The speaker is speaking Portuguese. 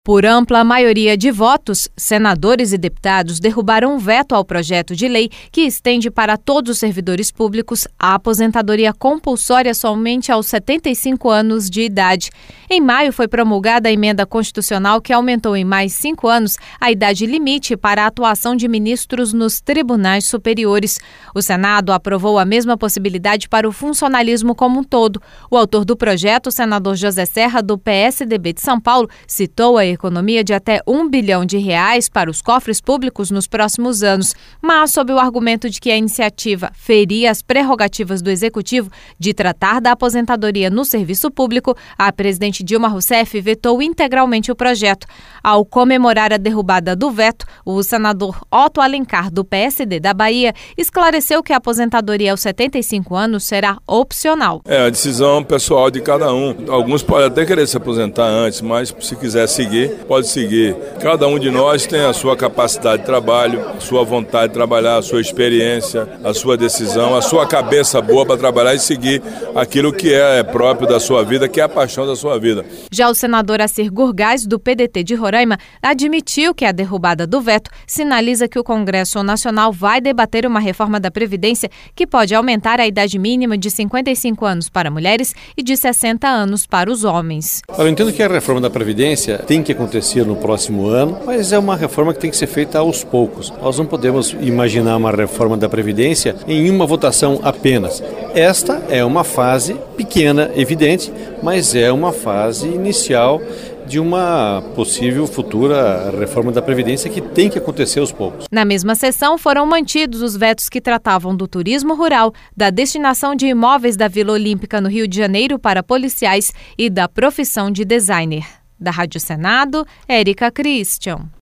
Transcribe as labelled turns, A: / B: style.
A: Por ampla maioria de votos, senadores e deputados derrubaram um veto ao projeto de lei que estende para todos os servidores públicos a aposentadoria compulsória somente aos 75 anos de idade. Em maio, foi promulgada a emenda constitucional que aumentou em mais 5 anos a idade limite para a atuação de ministros nos tribunais superiores. O Senado aprovou a mesma possibilidade para o funcionalismo como um todo. O autor do projeto, o senador José Serra, do PSDB de São Paulo, citou a economia de até R$1 bilhão para os cofres públicos nos próximos anos, mas sob o argumento de que a iniciativa feria as prerrogativas do Executivo de tratar da aposentadoria no serviço público, a presidente Dilma Rousseff vetou integralmente o projeto. Ao comemorar a derrubada do veto, o senador Otto Alencar, do PSD da Bahia, esclareceu que a aposentadoria aos 75 anos será opcional.
B: É a decisão pessoal de cada um. Alguns podem até querer se aposentar antes, mas se quiser seguir, pode seguir. Cada um de nós tem a sua capacidade de trabalho, a sua vontade de trabalhar, a sua experiência, a sua decisão, a sua cabeça boa para trabalhar e seguir aquilo que é próprio da sua vida, que é a paixão da sua vida.
A: Já o senador Assir Gurgás, do PDT de Roraima, admitiu que a derrubada do veto sinaliza que o Congresso Nacional vai debater uma reforma da Previdência que pode aumentar a idade mínima de 55 anos para mulheres e de 60 anos para os homens.
C: Eu entendo que a reforma da Previdência tem que acontecer no próximo ano, mas é uma reforma que tem que ser feita aos poucos. Nós não podemos imaginar uma reforma da Previdência em uma votação apenas. Esta é uma fase pequena, evidente, mas é uma fase inicial de uma possível futura reforma da Previdência que tem que acontecer aos poucos.
A: Na mesma sessão, foram mantidos os vetos que tratavam do turismo rural, da destinação de imóveis da Vila Olímpica no Rio de Janeiro para policiais e da profissão de designer. Da Rádio Senado, Érica Christian.